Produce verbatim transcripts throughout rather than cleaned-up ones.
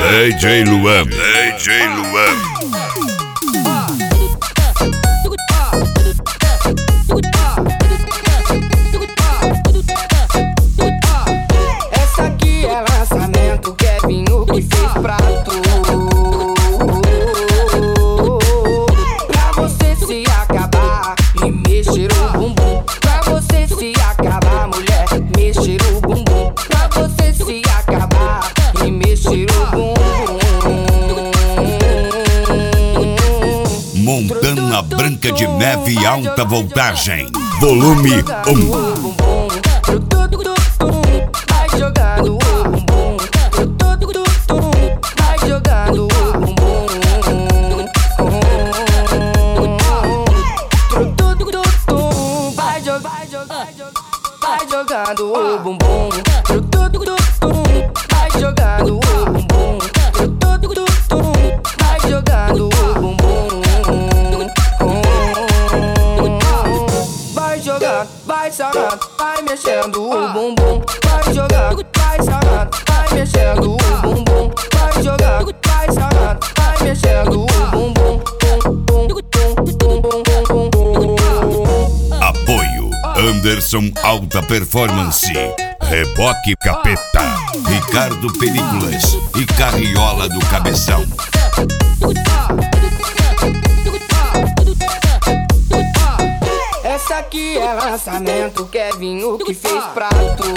D J Luan, D J Luan. Essa aqui é lançamento, Kevinho que fez pra tu. Pra você se acabar e mexer o bumbum. Pra você se acabar, mulher, mexer o bumbum. Pra você se acabar e mexer o bumbum. Montana Branca de Neve Alta Voltagem, volume um. Vai jogando o bumbum, vai jogando o bumbum, vai jogando o bumbum, vai jogando o bumbum, vai jogando o bumbum, vai jogando, vai sarrando, vai mexendo o bumbum, vai jogando, vai sarrando, vai mexendo o bumbum, vai jogando, vai sarrando, vai mexendo o bumbum. Apoio Anderson Alta Performance, Reboque Capeta, Ricardo Películas e Carriola do Cabeção. Essa aqui é lançamento, Kevinho que fez pra tu.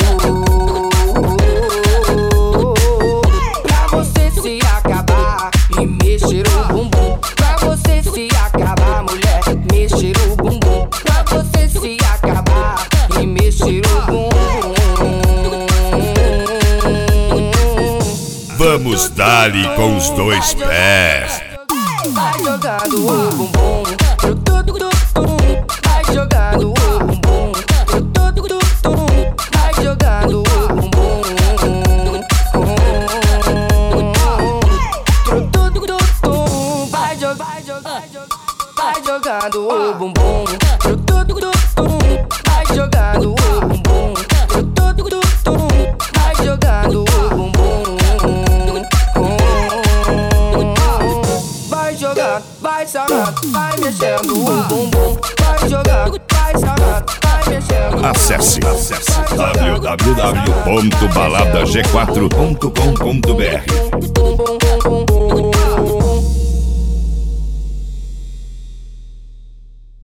Pra você se acabar e mexer o bumbum. Pra você se acabar, mulher, mexer o bumbum. Pra você se acabar e mexer o bumbum. Vamos dar-lhe com os dois pés. Vai jogando o bumbum, vai jogando o bumbum, vai jogando o bumbum, vai jogando, vai jogando o bumbum, vai jogando o bumbum, vai jogando o bumbum, vai jogando, vai sarrando, vai mexendo o bumbum, vai jogando, vai sarrando, vai mexendo. Acesse, acesse w w w ponto balada g quatro ponto com ponto b r.